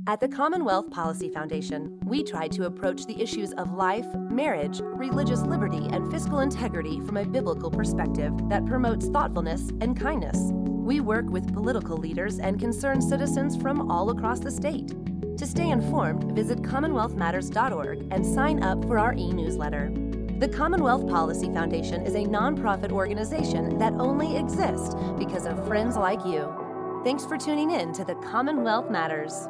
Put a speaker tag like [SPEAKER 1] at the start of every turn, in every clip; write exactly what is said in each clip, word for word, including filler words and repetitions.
[SPEAKER 1] At the Commonwealth Policy Foundation, we try to approach the issues of life, marriage, religious liberty, and fiscal integrity from a biblical perspective that promotes thoughtfulness and kindness. We work with political leaders and concerned citizens from all across the state. To stay informed, visit commonwealth matters dot org and sign up for our e-newsletter. The Commonwealth Policy Foundation is a nonprofit organization that only exists because of friends like you. Thanks for tuning in to the Commonwealth Matters.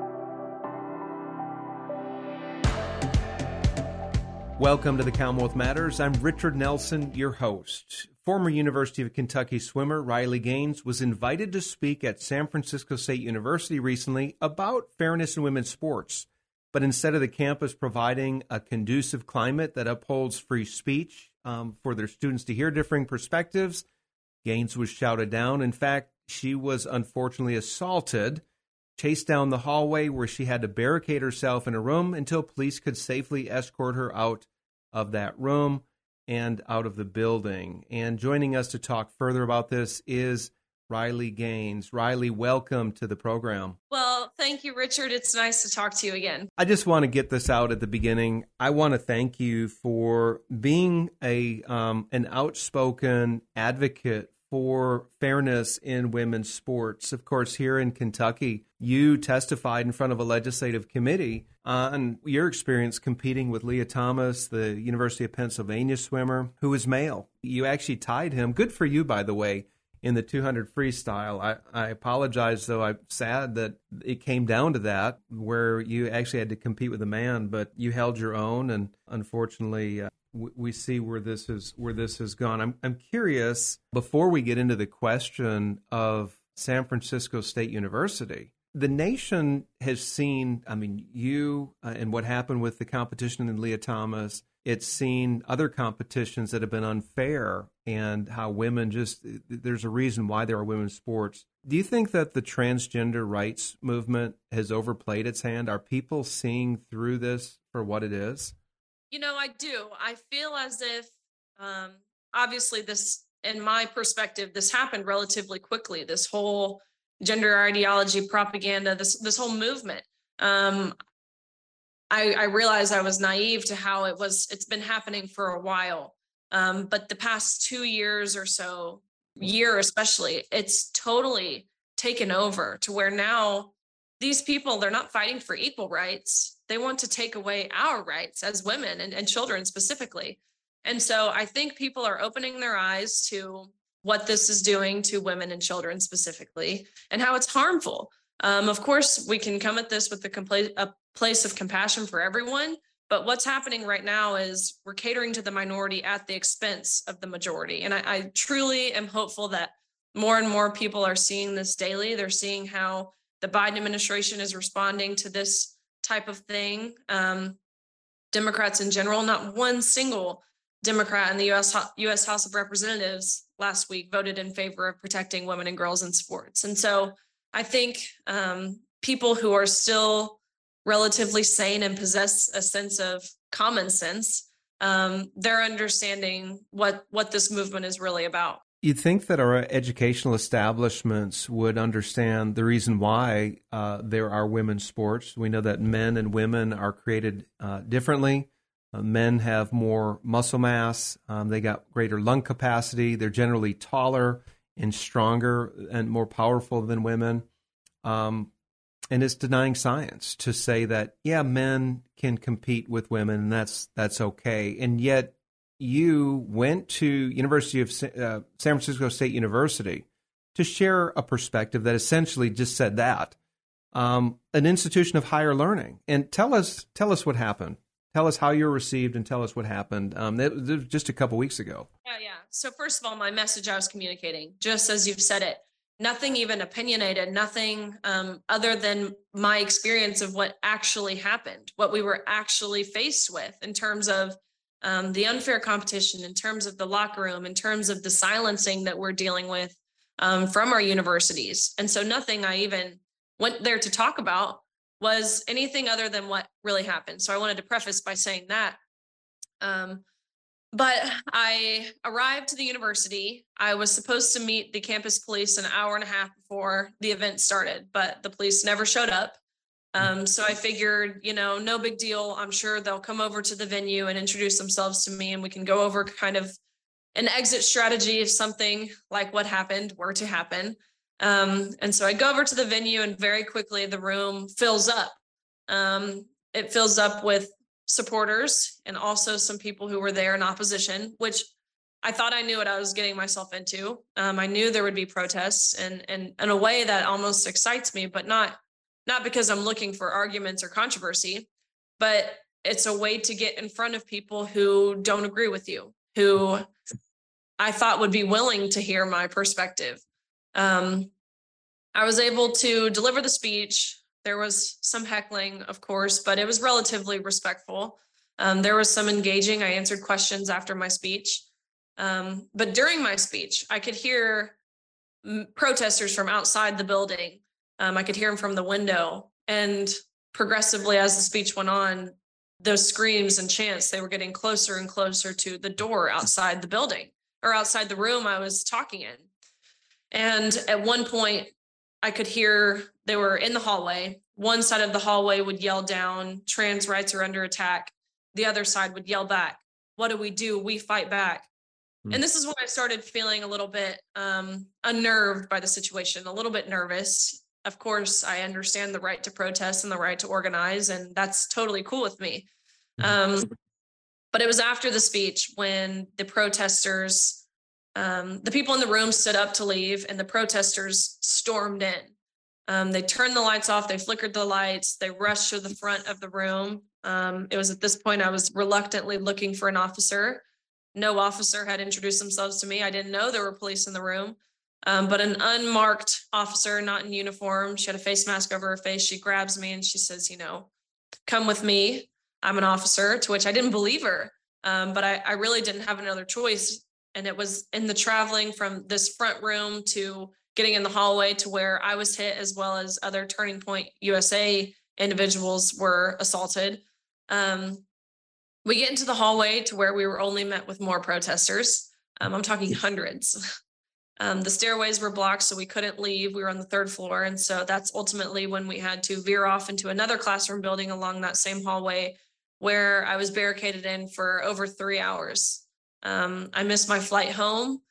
[SPEAKER 2] Welcome to the Commonwealth Matters. I'm Richard Nelson, your host. Former University of Kentucky swimmer Riley Gaines was invited to speak at San Francisco State University recently about fairness in women's sports. But instead of the campus providing a conducive climate that upholds free speech um, for their students to hear differing perspectives, Gaines was shouted down. In fact, she was unfortunately assaulted, chased down the hallway where she had to barricade herself in a room until police could safely escort her out of that room and out of the building. And joining us to talk further about this is Riley Gaines. Riley, welcome to the program.
[SPEAKER 3] Well, thank you, Richard. It's nice to talk to you again.
[SPEAKER 2] I just want to get this out at the beginning. I want to thank you for being a um, an outspoken advocate for fairness in women's sports. Of course, here in Kentucky, you testified in front of a legislative committee on your experience competing with Leah Thomas, the University of Pennsylvania swimmer, who is male. You actually tied him. Good for you, by the way, in the two hundred freestyle. I, I apologize, though. I'm sad that it came down to that, where you actually had to compete with a man, but you held your own, and unfortunately, uh, we see where this is where this has gone. I'm I'm curious, before we get into the question of San Francisco State University, the nation has seen, I mean, you uh, and what happened with the competition in Leah Thomas. It's seen other competitions that have been unfair and how women just, there's a reason why there are women's sports. Do you think that the transgender rights movement has overplayed its hand? Are people seeing through this for what it is?
[SPEAKER 3] You know, I do. I feel as if, um, obviously, this, in my perspective, this happened relatively quickly. This whole gender ideology propaganda, this this whole movement. Um, I, I realized I was naive to how it was. It's been happening for a while, um, but the past two years or so, year especially, it's totally taken over to where now these people, they're not fighting for equal rights. They want to take away our rights as women and, and children specifically. And so I think people are opening their eyes to what this is doing to women and children specifically and how it's harmful. Um, of course, we can come at this with the compla- a place of compassion for everyone. But what's happening right now is we're catering to the minority at the expense of the majority. And I, I truly am hopeful that more and more people are seeing this daily. They're seeing how the Biden administration is responding to this type of thing. Um, Democrats in general, not one single Democrat in the U S U S House of Representatives last week voted in favor of protecting women and girls in sports. And so I think um, people who are still relatively sane and possess a sense of common sense, um, they're understanding what, what this movement is really about.
[SPEAKER 2] You'd think that our educational establishments would understand the reason why uh, there are women's sports. We know that men and women are created uh, differently. Uh, men have more muscle mass. Um, they got greater lung capacity. They're generally taller and stronger and more powerful than women. Um, and it's denying science to say that, yeah, men can compete with women, and that's that's okay. And yet, you went to University of uh, San Francisco State University to share a perspective that essentially just said that, um, an institution of higher learning. And tell us, tell us what happened. Tell us how you were received, and tell us what happened. Um, that was just a couple weeks ago.
[SPEAKER 3] Yeah, yeah. So first of all, my message I was communicating, just as you've said it, nothing even opinionated, nothing um, other than my experience of what actually happened, what we were actually faced with in terms of Um, the unfair competition, in terms of the locker room, in terms of the silencing that we're dealing with um, from our universities. And so nothing I even went there to talk about was anything other than what really happened. So I wanted to preface by saying that. Um, but I arrived to the university. I was supposed to meet the campus police an hour and a half before the event started, but the police never showed up. Um, so I figured, you know, no big deal. I'm sure they'll come over to the venue and introduce themselves to me, and we can go over kind of an exit strategy if something like what happened were to happen. Um, and so I go over to the venue, and very quickly the room fills up. Um, it fills up with supporters and also some people who were there in opposition, which I thought I knew what I was getting myself into. Um, I knew there would be protests, and, and in a way that almost excites me, but not, not because I'm looking for arguments or controversy, but it's a way to get in front of people who don't agree with you, who I thought would be willing to hear my perspective. Um, I was able to deliver the speech. There was some heckling, of course, but it was relatively respectful. Um, there was some engaging. I answered questions after my speech. Um, but during my speech, I could hear m- protesters from outside the building. Um, I could hear them from the window. And progressively, as the speech went on, those screams and chants, they were getting closer and closer to the door outside the building, or outside the room I was talking in. And at one point, I could hear they were in the hallway. One side of the hallway would yell down, "Trans rights are under attack." The other side would yell back, "What do we do? We fight back." Mm. And this is when I started feeling a little bit um, unnerved by the situation, a little bit nervous. Of course, I understand the right to protest and the right to organize, and that's totally cool with me. Um, but it was after the speech when the protesters, um, the people in the room stood up to leave, and the protesters stormed in. Um, they turned the lights off. They flickered the lights. They rushed to the front of the room. Um, it was at this point I was reluctantly looking for an officer. No officer had introduced themselves to me. I didn't know there were police in the room. Um, but an unmarked officer, not in uniform, she had a face mask over her face. She grabs me and she says, you know, "Come with me. I'm an officer," to which I didn't believe her. Um, but I, I really didn't have another choice. And it was in the traveling from this front room to getting in the hallway to where I was hit, as well as other Turning Point U S A individuals were assaulted. Um, we get into the hallway to where we were only met with more protesters. Um, I'm talking hundreds. Um, the stairways were blocked, so we couldn't leave. We were on the third floor. And so that's ultimately when we had to veer off into another classroom building along that same hallway, where I was barricaded in for over three hours. Um, I missed my flight home.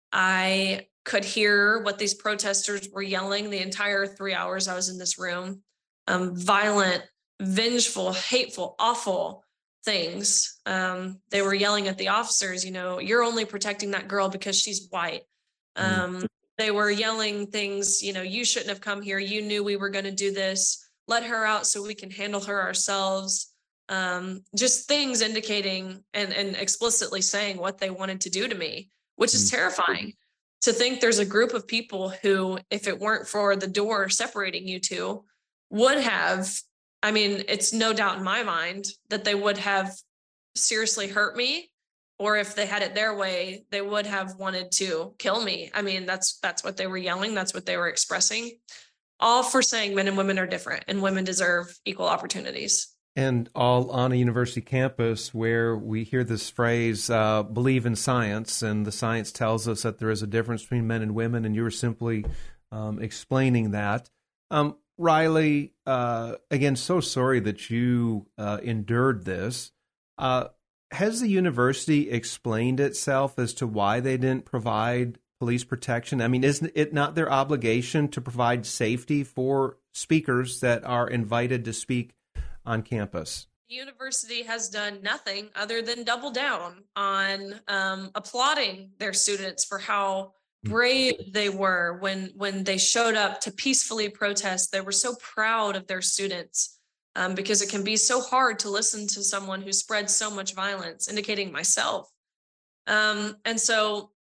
[SPEAKER 3] I could hear what these protesters were yelling the entire three hours I was in this room. Um, violent, vengeful, hateful, awful things. Um, they were yelling at the officers, you know, "You're only protecting that girl because she's white." Um, they were yelling things, you know, "You shouldn't have come here. You knew we were going to do this. Let her out so we can handle her ourselves." Um, just things indicating and, and explicitly saying what they wanted to do to me, which is terrifying to think there's a group of people who, if it weren't for the door separating you two, would have, I mean, it's no doubt in my mind that they would have seriously hurt me, or if they had it their way, they would have wanted to kill me. I mean, that's that's what they were yelling. That's what they were expressing, all for saying men and women are different and women deserve equal opportunities.
[SPEAKER 2] And all on a university campus where we hear this phrase, uh, "believe in science," and the science tells us that there is a difference between men and women, and you were simply um, explaining that. Um, Riley, uh, again, so sorry that you uh, endured this. Uh, has the university explained itself as to why they didn't provide police protection? I mean, isn't it not their obligation to provide safety for speakers that are invited to speak on campus?
[SPEAKER 3] The university has done nothing other than double down on um, applauding their students for how brave they were when when they showed up to peacefully protest. They were so proud of their students, um, because it can be so hard to listen to someone who spreads so much violence, indicating myself. Um, and so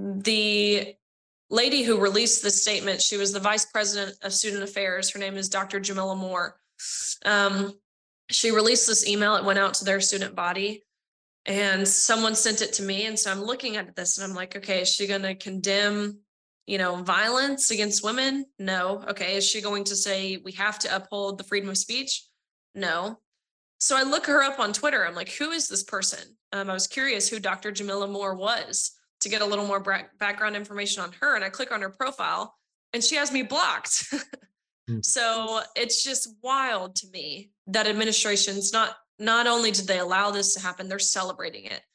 [SPEAKER 3] the lady who released this statement, she was the vice president of student affairs. Her name is Doctor Jamila Moore. Um, she released this email. It went out to their student body, and someone sent it to me. And so I'm looking at this and I'm like, okay, is she going to condemn, you know, violence against women? No. Okay. Is she going to say we have to uphold the freedom of speech? No. So I look her up on Twitter. I'm like, who is this person? Um, I was curious who Doctor Jamila Moore was to get a little more bra- background information on her. And I click on her profile and she has me blocked.
[SPEAKER 2] Mm.
[SPEAKER 3] So it's just wild to me that administrations not not only did they allow this to happen, they're celebrating it.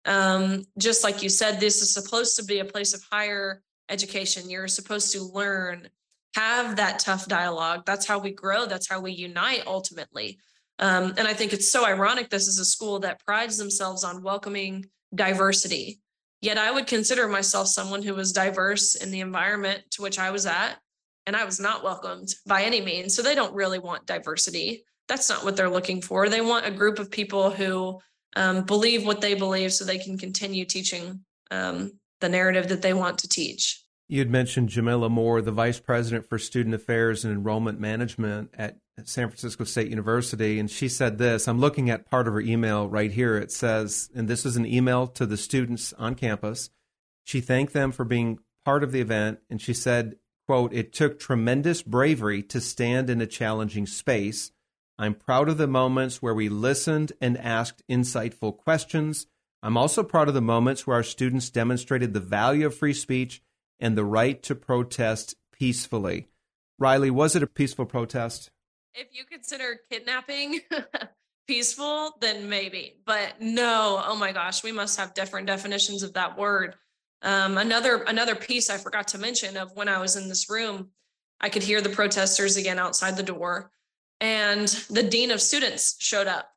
[SPEAKER 3] Um, just like you said, this is supposed to be a place of higher education. You're supposed to learn, have that tough dialogue. That's how we grow. That's how we unite ultimately. Um, and I think it's so ironic. This is a school that prides themselves on welcoming diversity. Yet I would consider myself someone who was diverse in the environment to which I was at, and I was not welcomed by any means. So they don't really want diversity. That's not what they're looking for. They want a group of people who um, believe what they believe so they can continue teaching um, the narrative that they want to teach.
[SPEAKER 2] You had mentioned Jamila Moore, the Vice President for Student Affairs and Enrollment Management at San Francisco State University, and she said this. I'm looking at part of her email right here. It says, and this is an email to the students on campus. She thanked them for being part of the event, and she said, quote, "It took tremendous bravery to stand in a challenging space. I'm proud of the moments where we listened and asked insightful questions. I'm also proud of the moments where our students demonstrated the value of free speech and the right to protest peacefully." Riley, was it a peaceful protest?
[SPEAKER 3] If you consider kidnapping peaceful, then maybe. But no, oh my gosh, we must have different definitions of that word. Um, another another piece I forgot to mention of when I was in this room, I could hear the protesters again outside the door, and the dean of students showed up.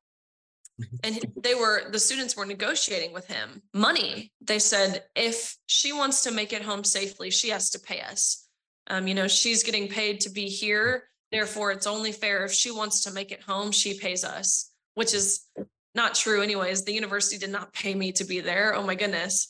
[SPEAKER 3] And they were, the students were negotiating with him money. They said, if she wants to make it home safely, she has to pay us. Um, you know, she's getting paid to be here. Therefore, it's only fair if she wants to make it home, she pays us, which is not true anyways. The university did not pay me to be there. Oh my goodness.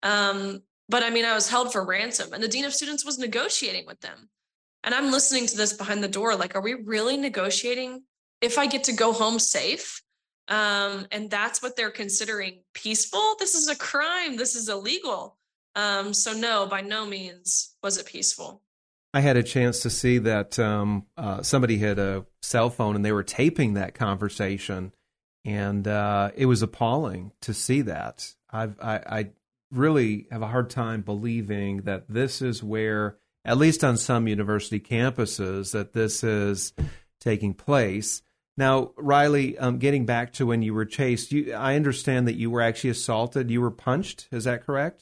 [SPEAKER 3] Um, but I mean, I was held for ransom, and the dean of students was negotiating with them. And I'm listening to this behind the door. Like, are we really negotiating if I get to go home safe? Um, and that's what they're considering peaceful. This is a crime. This is illegal. Um, so no, by no means was it peaceful.
[SPEAKER 2] I had a chance to see that um, uh, somebody had a cell phone and they were taping that conversation, and uh, it was appalling to see that. I've, I, I really have a hard time believing that this is where, at least on some university campuses, that this is taking place. Now, Riley, um, getting back to when you were chased, you, I understand that you were actually assaulted. You were punched. Is that correct?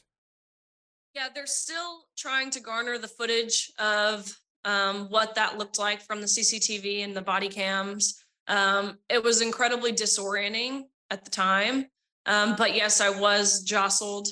[SPEAKER 3] Yeah, they're still trying to garner the footage of um, what that looked like from the C C T V and the body cams. Um, it was incredibly disorienting at the time. Um, but yes, I was jostled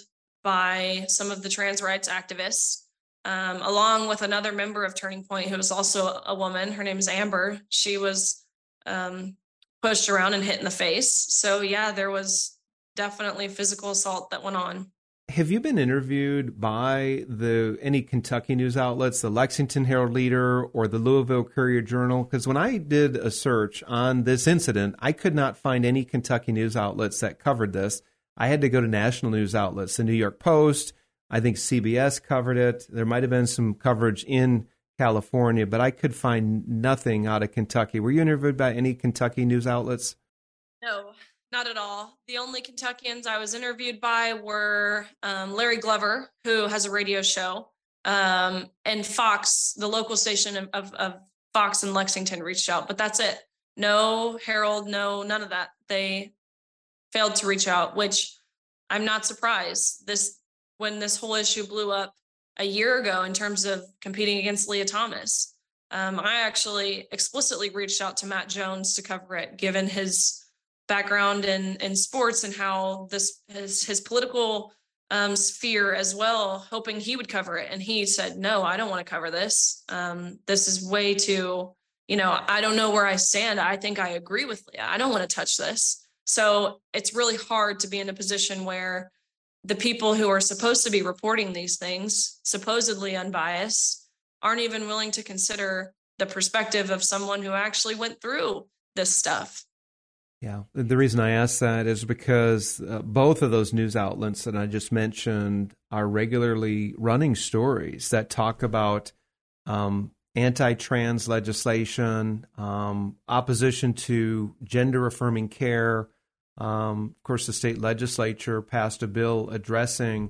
[SPEAKER 3] by some of the trans rights activists, um, along with another member of Turning Point who was also a woman. Her name is Amber. She was um, pushed around and hit in the face. So yeah, there was definitely physical assault that went on.
[SPEAKER 2] Have you been interviewed by the any Kentucky news outlets, the Lexington Herald Leader or the Louisville Courier Journal? Because when I did a search on this incident, I could not find any Kentucky news outlets that covered this. I had to go to national news outlets, the New York Post. I think C B S covered it. There might have been some coverage in California, but I could find nothing out of Kentucky. Were you interviewed by any Kentucky news outlets?
[SPEAKER 3] No. Not at all. The only Kentuckians I was interviewed by were um, Larry Glover, who has a radio show, um, and Fox, the local station of, of, of Fox in Lexington, reached out. But that's it. No Herald, no, none of that. They failed to reach out, which I'm not surprised. This when this whole issue blew up a year ago in terms of competing against Leah Thomas. Um, I actually explicitly reached out to Matt Jones to cover it, given his background in, in sports and how this his, his political um, sphere as well, hoping he would cover it. And he said, no, I don't want to cover this. Um, this is way too, you know, I don't know where I stand. I think I agree with Leah. I don't want to touch this. So it's really hard to be in a position where the people who are supposed to be reporting these things, supposedly unbiased, aren't even willing to consider the perspective of someone who actually went through this stuff.
[SPEAKER 2] Yeah, the reason I ask that is because uh, both of those news outlets that I just mentioned are regularly running stories that talk about um, anti-trans legislation, um, opposition to gender-affirming care. Um, of course, the state legislature passed a bill addressing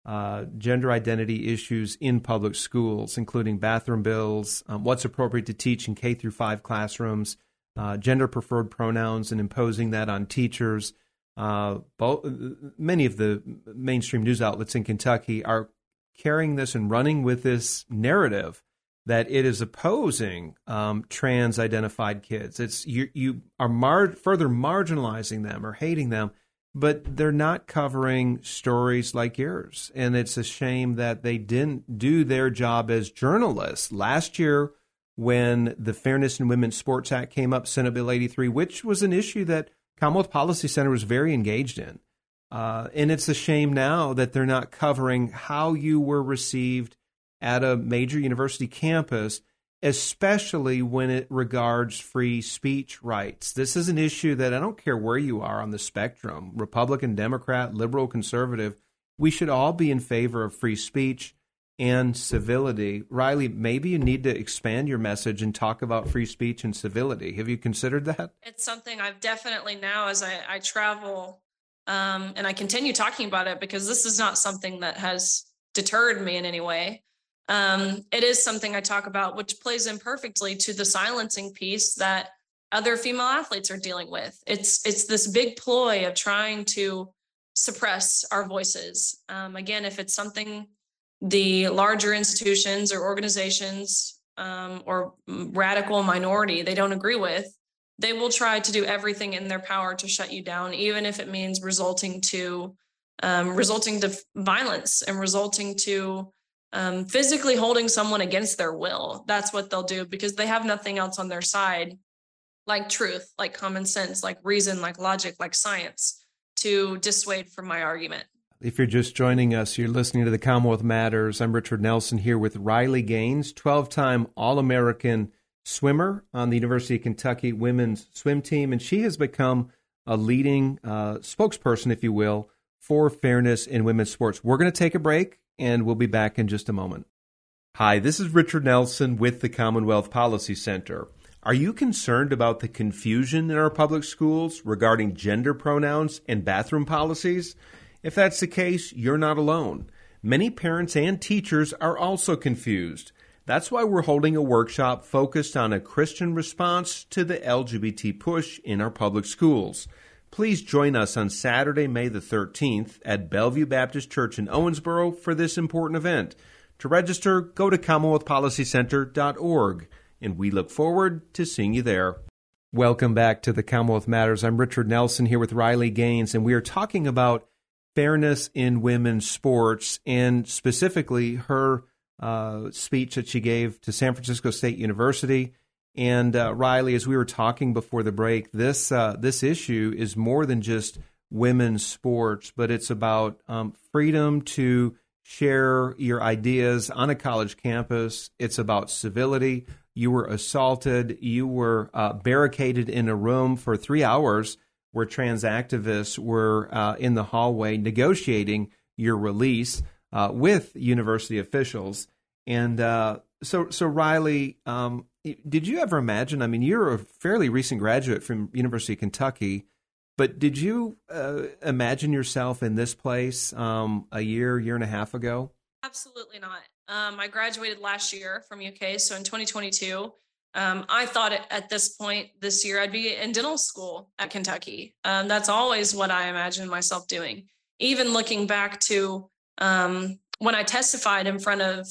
[SPEAKER 2] uh, gender identity issues in public schools, including bathroom bills, um, what's appropriate to teach in K through five classrooms, uh, gender preferred pronouns and imposing that on teachers. Uh, both, many of the mainstream news outlets in Kentucky are carrying this and running with this narrative that it is opposing um, trans-identified kids. It's you, you are mar- further marginalizing them or hating them, but they're not covering stories like yours. And it's a shame that they didn't do their job as journalists. Last year, when the Fairness in Women's Sports Act came up, Senate Bill eighty-three, which was an issue that Commonwealth Policy Center was very engaged in. Uh, and it's a shame now that they're not covering how you were received at a major university campus, especially when it regards free speech rights. This is an issue that I don't care where you are on the spectrum, Republican, Democrat, liberal, conservative, we should all be in favor of free speech and civility. Riley, maybe you need to expand your message and talk about free speech and civility. Have you considered that?
[SPEAKER 3] It's something I've definitely now as I, I travel um, and I continue talking about it because this is not something that has deterred me in any way. Um, it is something I talk about, which plays in perfectly to the silencing piece that other female athletes are dealing with. It's it's this big ploy of trying to suppress our voices. Um, again, if it's something the larger institutions or organizations um, or radical minority they don't agree with, they will try to do everything in their power to shut you down, even if it means resulting to um, resulting to violence and resulting to um, physically holding someone against their will. That's what they'll do because they have nothing else on their side, like truth, like common sense, like reason, like logic, like science, to dissuade from my argument.
[SPEAKER 2] If you're just joining us, you're listening to the Commonwealth Matters. I'm Richard Nelson here with Riley Gaines, twelve-time All-American swimmer on the University of Kentucky women's swim team, and she has become a leading uh, spokesperson, if you will, for fairness in women's sports. We're going to take a break, and we'll be back in just a moment. Hi, this is Richard Nelson with the Commonwealth Policy Center. Are you concerned about the confusion in our public schools regarding gender pronouns and bathroom policies? If that's the case, you're not alone. Many parents and teachers are also confused. That's why we're holding a workshop focused on a Christian response to the L G B T push in our public schools. Please join us on Saturday, May the thirteenth at Bellevue Baptist Church in Owensboro for this important event. To register, go to commonwealth policy center dot org, and we look forward to seeing you there. Welcome back to the Commonwealth Matters. I'm Richard Nelson here with Riley Gaines, and we are talking about fairness in women's sports, and specifically her uh, speech that she gave to San Francisco State University. And uh, Riley, as we were talking before the break, this uh, this issue is more than just women's sports, but it's about um, freedom to share your ideas on a college campus. It's about civility. You were assaulted. You were uh, barricaded in a room for three hours where trans activists were uh, in the hallway negotiating your release uh, with university officials. And uh, so, so Riley, um, did you ever imagine, I mean, you're a fairly recent graduate from University of Kentucky, but did you uh, imagine yourself in this place um, a year, year and a half ago?
[SPEAKER 3] Absolutely not. Um, I graduated last year from U K, so in twenty twenty-two, Um, I thought at this point this year I'd be in dental school at Kentucky. Um, that's always what I imagined myself doing. Even looking back to um, when I testified in front of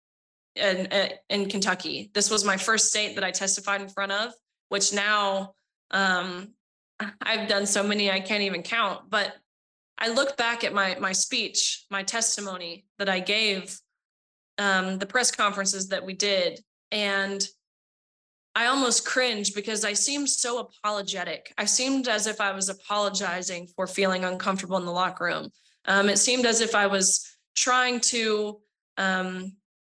[SPEAKER 3] in, in Kentucky, this was my first state that I testified in front of, which now um, I've done so many I can't even count. But I look back at my my speech, my testimony that I gave, um, the press conferences that we did, and I almost cringed because I seemed so apologetic. I seemed as if I was apologizing for feeling uncomfortable in the locker room. Um, it seemed as if I was trying to um,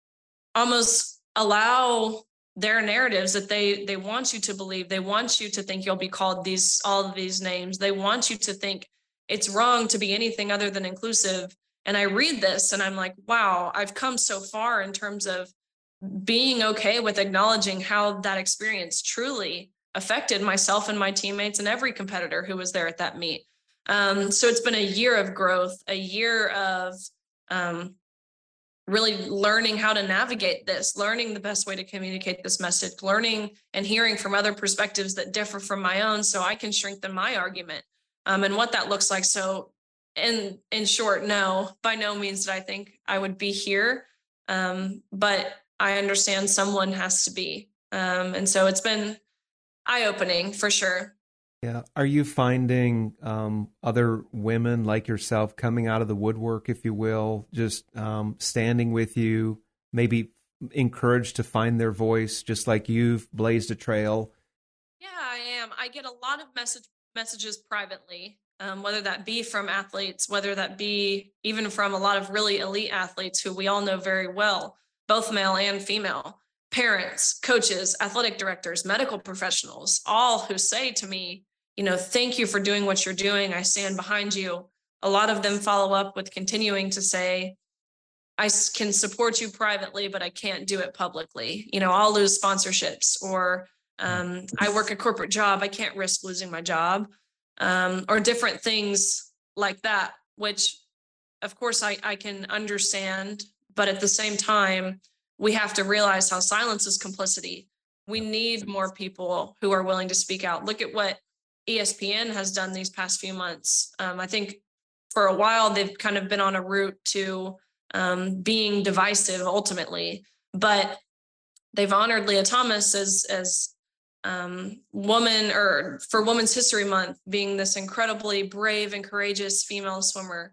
[SPEAKER 3] almost allow their narratives that they they want you to believe. They want you to think you'll be called these all of these names. They want you to think it's wrong to be anything other than inclusive. And I read this and I'm like, wow, I've come so far in terms of being okay with acknowledging how that experience truly affected myself and my teammates and every competitor who was there at that meet. Um, so it's been a year of growth, a year of um, really learning how to navigate this, learning the best way to communicate this message, learning and hearing from other perspectives that differ from my own so I can strengthen my argument, um, and what that looks like. So in, in short, no, by no means did I think I would be here. Um, but I understand someone has to be. Um, and so it's been eye-opening for sure.
[SPEAKER 2] Yeah. Are you finding um, other women like yourself coming out of the woodwork, if you will, just um, standing with you, maybe encouraged to find their voice, just like you've blazed a trail?
[SPEAKER 3] Yeah, I am. I get a lot of message messages privately, um, whether that be from athletes, whether that be even from a lot of really elite athletes who we all know very well, both male and female, parents, coaches, athletic directors, medical professionals, all who say to me, you know, thank you for doing what you're doing. I stand behind you. A lot of them follow up with continuing to say, I can support you privately, but I can't do it publicly. You know, I'll lose sponsorships, or um, I work a corporate job. I can't risk losing my job, um, or different things like that, which of course I, I can understand. But at the same time, we have to realize how silence is complicity. We need more people who are willing to speak out. Look at what E S P N has done these past few months. Um, I think for a while, they've kind of been on a route to um, being divisive ultimately, but they've honored Leah Thomas as, as um, woman, or for Women's History Month, being this incredibly brave and courageous female swimmer.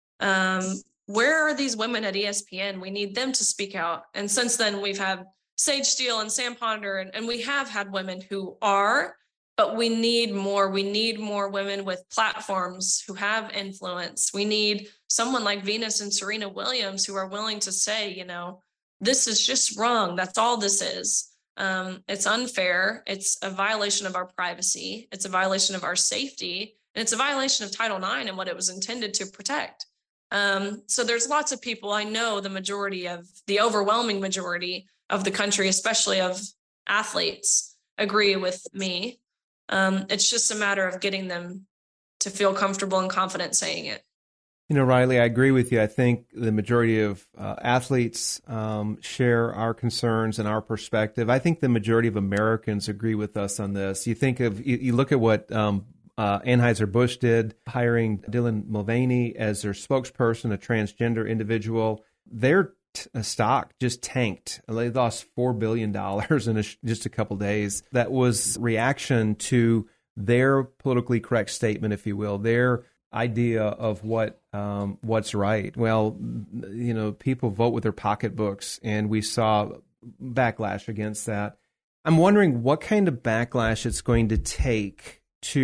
[SPEAKER 3] Um, where are these women at E S P N? We need them to speak out. And since then, we've had Sage Steele and Sam Ponder, and, and we have had women who are, but we need more. We need more women with platforms who have influence. We need someone like Venus and Serena Williams who are willing to say, you know, this is just wrong. That's all this is. Um, it's unfair. It's a violation of our privacy. It's a violation of our safety. And it's a violation of Title nine and what it was intended to protect. Um, so there's lots of people, I know the majority of the overwhelming majority of the country, especially of athletes, agree with me. Um, it's just a matter of getting them to feel comfortable and confident saying it.
[SPEAKER 2] You know, Riley, I agree with you. I think the majority of uh, athletes um, share our concerns and our perspective. I think the majority of Americans agree with us on this. You think of, you, you look at what um, uh, Anheuser-Busch did, hiring Dylan Mulvaney as their spokesperson, a transgender individual. Their t- stock just tanked. They lost four billion dollars in a sh- just a couple days. That was reaction to their politically correct statement, if you will, their idea of what um, what's right. Well, you know, people vote with their pocketbooks, and we saw backlash against that. I'm wondering what kind of backlash it's going to take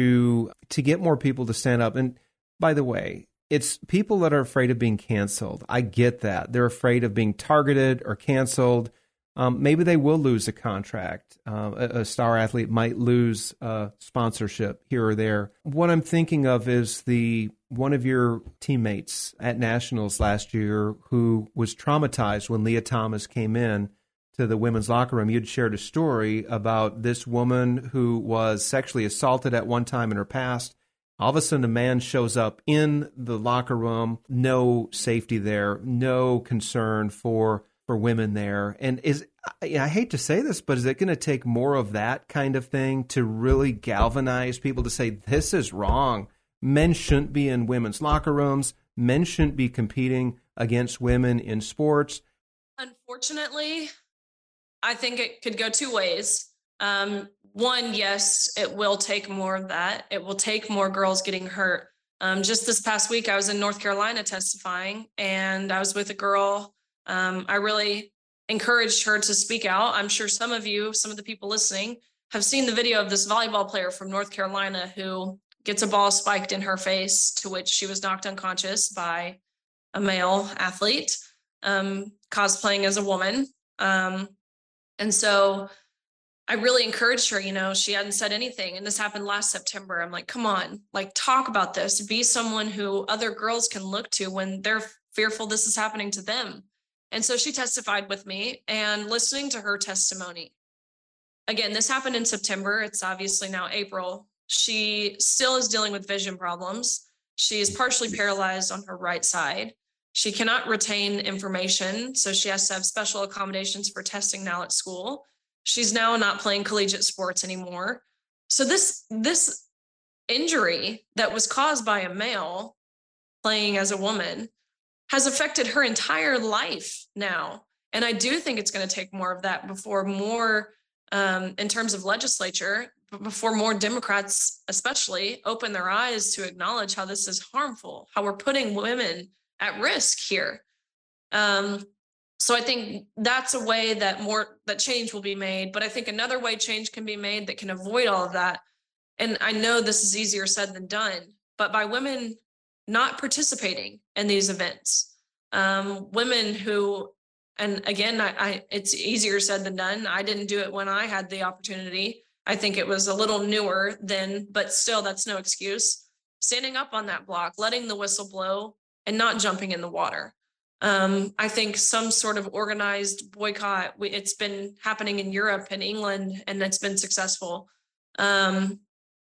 [SPEAKER 2] to to get more people to stand up. And by the way, it's people that are afraid of being canceled. I get that. They're afraid of being targeted or canceled. Um, maybe they will lose a contract. Uh, a, a star athlete might lose uh, sponsorship here or there. What I'm thinking of is the one of your teammates at Nationals last year who was traumatized when Leah Thomas came in to the women's locker room. You'd shared a story about this woman who was sexually assaulted at one time in her past. All of a sudden, a man shows up in the locker room, no safety there, no concern for for women there. And is I hate to say this, but is it going to take more of that kind of thing to really galvanize people to say, this is wrong? Men shouldn't be in women's locker rooms. Men shouldn't be competing against women in sports.
[SPEAKER 3] Unfortunately, I think it could go two ways. Um, one, yes, it will take more of that. It will take more girls getting hurt. Um, just this past week, I was in North Carolina testifying, and I was with a girl. Um, I really encouraged her to speak out. I'm sure some of you, some of the people listening, have seen the video of this volleyball player from North Carolina who gets a ball spiked in her face, to which she was knocked unconscious by a male athlete, um, cosplaying as a woman. Um, and so I really encouraged her, you know, she hadn't said anything. And this happened last September. I'm like, come on, like, talk about this. Be someone who other girls can look to when they're fearful this is happening to them. And so she testified with me, and listening to her testimony. Again, this happened in September. It's obviously now April. She still is dealing with vision problems. She is partially paralyzed on her right side. She cannot retain information, so she has to have special accommodations for testing now at school. She's now not playing collegiate sports anymore. So this, this injury that was caused by a male playing as a woman has affected her entire life now. And I do think it's going to take more of that before more, um, in terms of legislature, before more Democrats especially open their eyes to acknowledge how this is harmful, how we're putting women at risk here. Um, so I think that's a way that more, that change will be made. But I think another way change can be made that can avoid all of that. And I know this is easier said than done, but by women not participating in these events, um, women who, and again, I, I, it's easier said than done. I didn't do it when I had the opportunity. I think it was a little newer then, but still, that's no excuse. Standing up on that block, letting the whistle blow, and not jumping in the water. Um, I think some sort of organized boycott, we, it's been happening in Europe and England, and it's been successful. Um,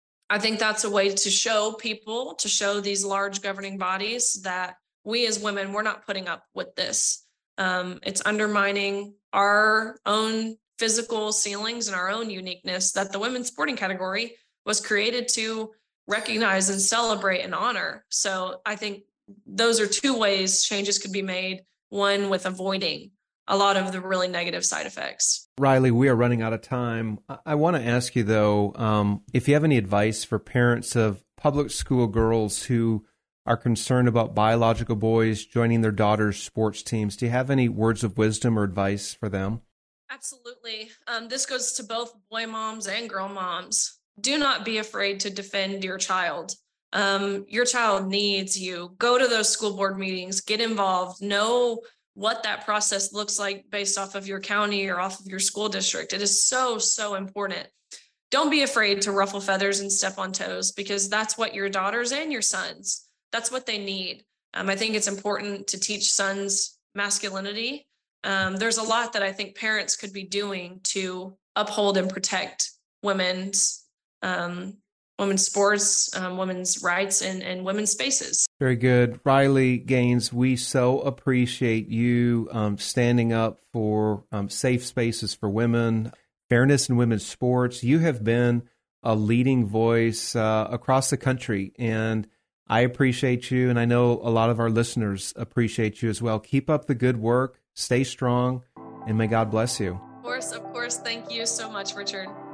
[SPEAKER 3] I think that's a way to show people, to show these large governing bodies that we as women, we're not putting up with this. Um, it's undermining our own physical ceilings and our own uniqueness that the women's sporting category was created to recognize and celebrate and honor. So I think those are two ways changes could be made. One, with avoiding a lot of the really negative side effects.
[SPEAKER 2] Riley, we are running out of time. I, I want to ask you, though, um, if you have any advice for parents of public school girls who are concerned about biological boys joining their daughters' sports teams. Do you have any words of wisdom or advice for them?
[SPEAKER 3] Absolutely. Um, this goes to both boy moms and girl moms. Do not be afraid to defend your child. Um, your child needs you. Go to those school board meetings, get involved, know what that process looks like based off of your county or off of your school district. It is so, so important. Don't be afraid to ruffle feathers and step on toes, because that's what your daughters and your sons, that's what they need. Um, I think it's important to teach sons masculinity. Um, there's a lot that I think parents could be doing to uphold and protect women's um, women's sports, um, women's rights, and, and women's spaces.
[SPEAKER 2] Very good. Riley Gaines, we so appreciate you um, standing up for um, safe spaces for women, fairness in women's sports. You have been a leading voice uh, across the country, and I appreciate you, and I know a lot of our listeners appreciate you as well. Keep up the good work, stay strong, and may God bless you.
[SPEAKER 3] Of course, of course. Thank you so much, Richard.